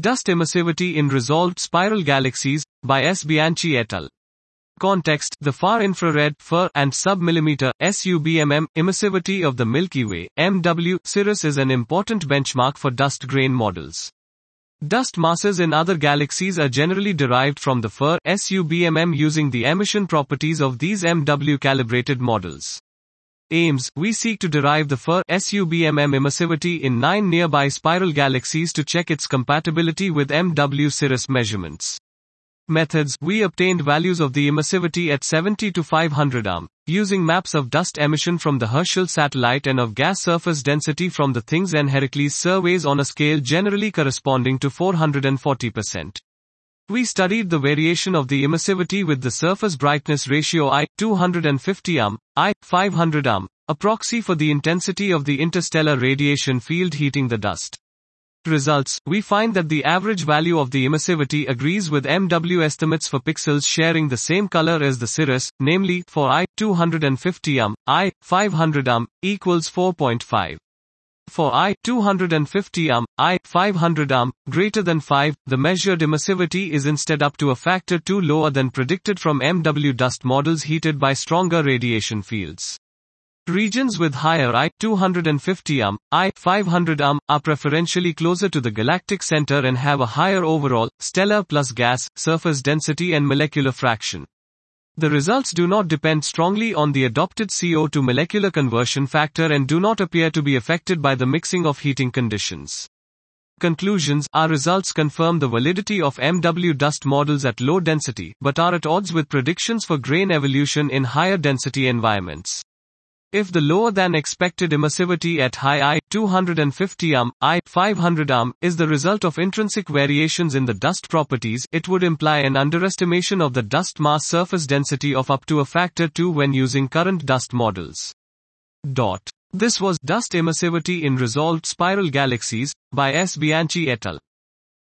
Dust emissivity in resolved spiral galaxies, by S. Bianchi et al. Context: the far infrared (FIR) and sub-millimeter (SUBMM) emissivity of the Milky Way (MW) Cirrus is an important benchmark for dust grain models. Dust masses in other galaxies are generally derived from the FIR (SUBMM) using the emission properties of these MW calibrated models. Aims: we seek to derive the FIR SUBMM emissivity in 9 nearby spiral galaxies to check its compatibility with MW Cirrus measurements. Methods: we obtained values of the emissivity at 70 to 500 using maps of dust emission from the Herschel satellite and of gas surface density from the THINGS and Heracles surveys on a scale generally corresponding to 440%. We studied the variation of the emissivity with the surface brightness ratio I, 250 I, 500 a proxy for the intensity of the interstellar radiation field heating the dust. Results: we find that the average value of the emissivity agrees with MW estimates for pixels sharing the same color as the Cirrus, namely, for I, 250 I, 500 equals 4.5. For I, 250 I, 500 greater than 5, the measured emissivity is instead up to a factor 2 lower than predicted from MW dust models heated by stronger radiation fields. Regions with higher I, 250 I, 500 are preferentially closer to the galactic center and have a higher overall, stellar plus gas, surface density and molecular fraction. The results do not depend strongly on the adopted CO2 molecular conversion factor and do not appear to be affected by the mixing of heating conditions. Conclusions: our results confirm the validity of MW dust models at low density, but are at odds with predictions for grain evolution in higher density environments. If the lower than expected emissivity at high I, 250 I, 500 is the result of intrinsic variations in the dust properties, it would imply an underestimation of the dust mass surface density of up to a factor 2 when using current dust models. This was Dust Emissivity in Resolved Spiral Galaxies, by S. Bianchi et al.